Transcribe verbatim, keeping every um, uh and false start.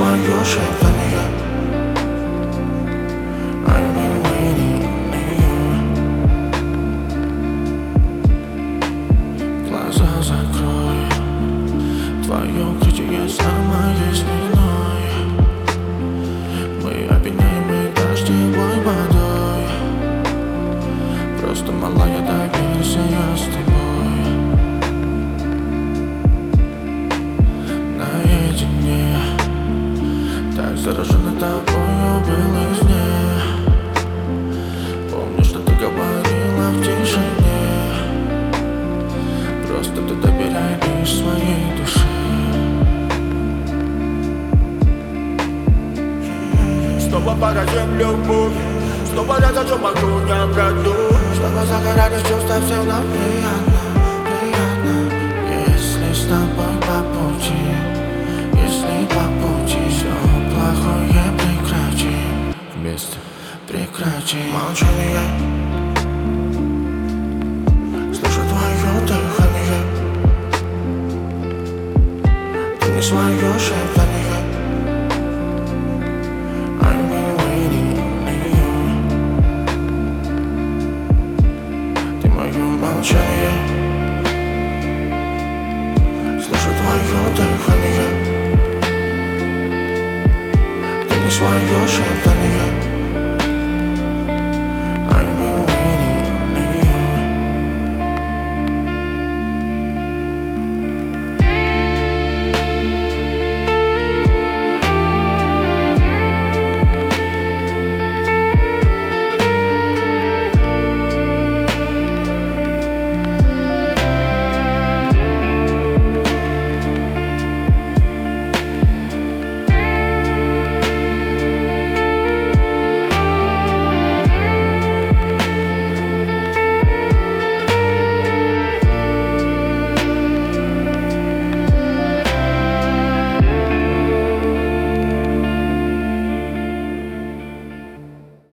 свое шептание. I've been waiting on you. Глаза закрой, твое укрытие за моей спиной. Мы опьяняемы дождевой водой. Просто, малая, доверься, я с тобой. Наедине, так заражена тобою было из дня. Помню, что ты говорила в тишине. Просто ты доверяй лишь своей душе. Снова поразим любовь, снова я зажжем огонь, я броду. Снова загорались чувства, всем нам приятно, приятно. Если с тобой по пути, если по пути все плохое прекратим, вместе прекратим молчание. Слышу твое дыхание, ты не свое шептание. I've been waiting on you. Ты мое молчание, слышу твое дыхание, ты не свое шептание.